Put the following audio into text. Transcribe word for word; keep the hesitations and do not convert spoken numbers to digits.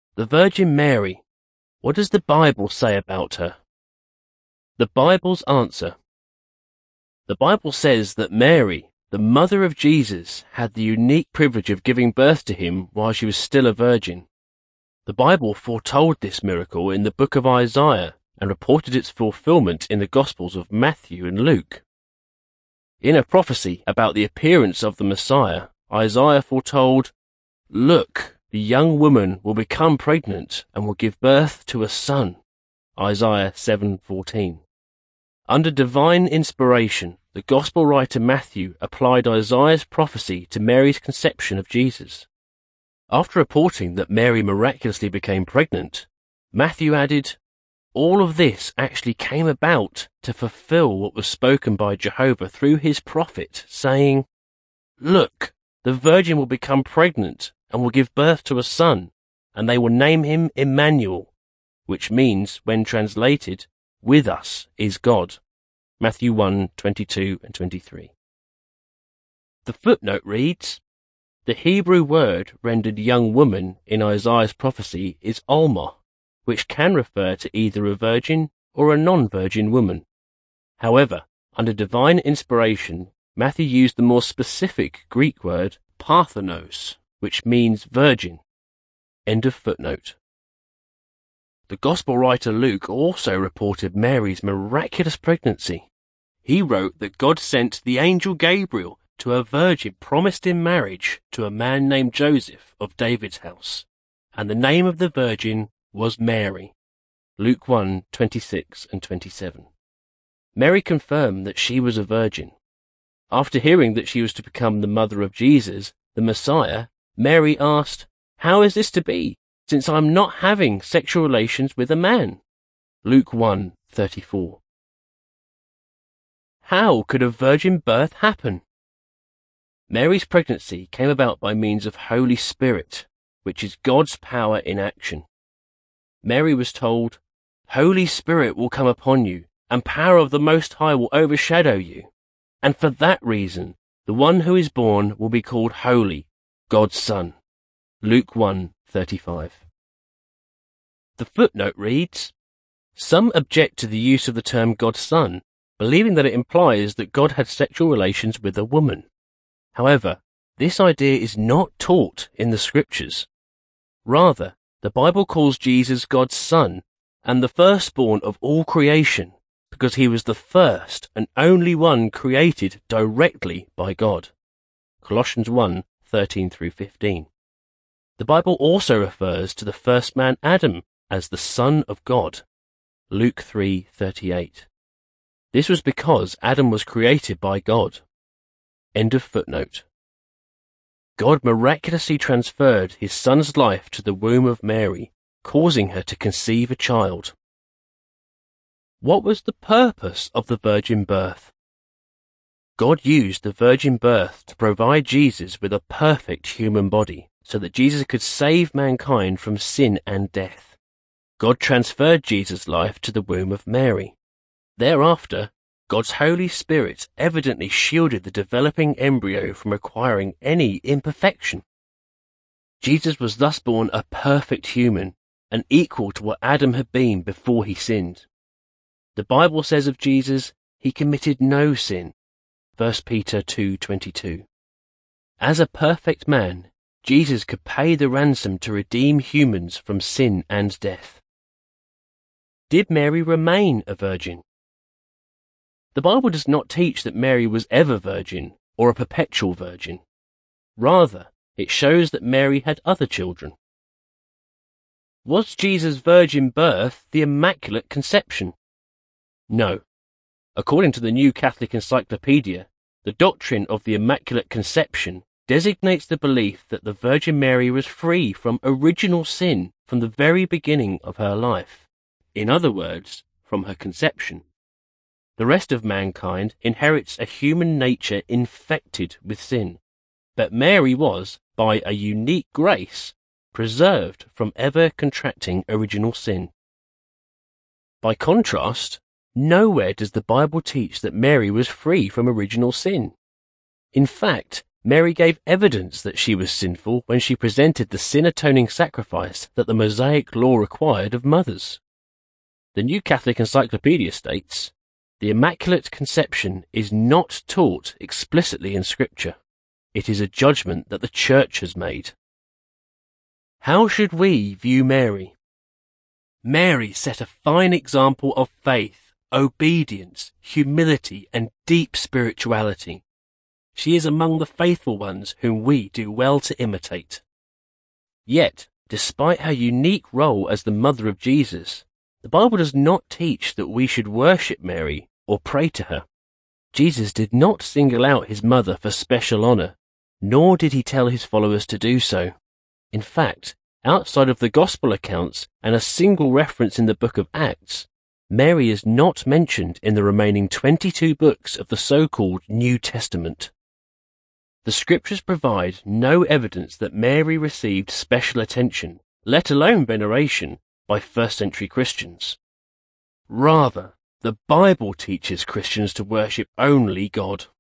The Virgin Mary. What does the Bible say about her? The Bible's answer. The Bible says that Mary, the mother of Jesus, had the unique privilege of giving birth to him while she was still a virgin. The Bible foretold this miracle in the book of Isaiah and reported its fulfillment in the Gospels of Matthew and Luke. In a prophecy about the appearance of the Messiah, Isaiah foretold, "Look, the young woman will become pregnant and will give birth to a son." Isaiah seven fourteen. Under divine inspiration, the Gospel writer Matthew applied Isaiah's prophecy to Mary's conception of Jesus. After reporting that Mary miraculously became pregnant, Matthew added, "All of this actually came about to fulfill what was spoken by Jehovah through his prophet, saying, 'Look, the virgin will become pregnant and will give birth to a son, and they will name him Emmanuel,' which means, when translated, 'with us is God.'" Matthew one twenty-two and twenty-three. The footnote reads, "The Hebrew word rendered young woman in Isaiah's prophecy is Alma, which can refer to either a virgin or a non-virgin woman. However, under divine inspiration, Matthew used the more specific Greek word parthenos, which means virgin." End of footnote. The Gospel writer Luke also reported Mary's miraculous pregnancy. He wrote that God sent the angel Gabriel to a virgin promised in marriage to a man named Joseph of David's house, and the name of the virgin was Mary. Luke one twenty-six and twenty-seven. Mary confirmed that she was a virgin. After hearing that she was to become the mother of Jesus, the Messiah, Mary asked, "How is this to be, since I am not having sexual relations with a man?" Luke one thirty-four. How could a virgin birth happen? Mary's pregnancy came about by means of Holy Spirit, which is God's power in action. Mary was told, "Holy Spirit will come upon you, and power of the Most High will overshadow you. And for that reason, the one who is born will be called Holy, God's Son." Luke one thirty-five. The footnote reads, "Some object to the use of the term God's Son, believing that it implies that God had sexual relations with a woman. However, this idea is not taught in the Scriptures. Rather, the Bible calls Jesus God's Son and the firstborn of all creation, because he was the first and only one created directly by God." Colossians one thirteen through fifteen. The Bible also refers to the first man Adam as the Son of God. Luke three thirty-eight. This was because Adam was created by God. End of footnote. God miraculously transferred his son's life to the womb of Mary, causing her to conceive a child. What was the purpose of the virgin birth? God used the virgin birth to provide Jesus with a perfect human body, so that Jesus could save mankind from sin and death. God transferred Jesus' life to the womb of Mary. Thereafter, God's Holy Spirit evidently shielded the developing embryo from acquiring any imperfection. Jesus was thus born a perfect human, and equal to what Adam had been before he sinned. The Bible says of Jesus, he committed no sin. First Peter two twenty-two. As a perfect man, Jesus could pay the ransom to redeem humans from sin and death. Did Mary remain a virgin? The Bible does not teach that Mary was ever virgin or a perpetual virgin. Rather, it shows that Mary had other children. Was Jesus' virgin birth the Immaculate Conception? No. According to the New Catholic Encyclopedia, the doctrine of the Immaculate Conception designates the belief that the Virgin Mary was free from original sin from the very beginning of her life. In other words, from her conception. The rest of mankind inherits a human nature infected with sin, but Mary was, by a unique grace, preserved from ever contracting original sin. By contrast, nowhere does the Bible teach that Mary was free from original sin. In fact, Mary gave evidence that she was sinful when she presented the sin-atoning sacrifice that the Mosaic law required of mothers. The New Catholic Encyclopedia states, "The Immaculate Conception is not taught explicitly in Scripture. It is a judgment that the Church has made." How should we view Mary? Mary set a fine example of faith, obedience, humility, and deep spirituality. She is among the faithful ones whom we do well to imitate. Yet, despite her unique role as the mother of Jesus, the Bible does not teach that we should worship Mary or pray to her. Jesus did not single out his mother for special honor, nor did he tell his followers to do so. In fact, outside of the Gospel accounts and a single reference in the book of Acts, Mary is not mentioned in the remaining twenty-two books of the so-called New Testament. The Scriptures provide no evidence that Mary received special attention, let alone veneration, by first-century Christians. Rather, the Bible teaches Christians to worship only God.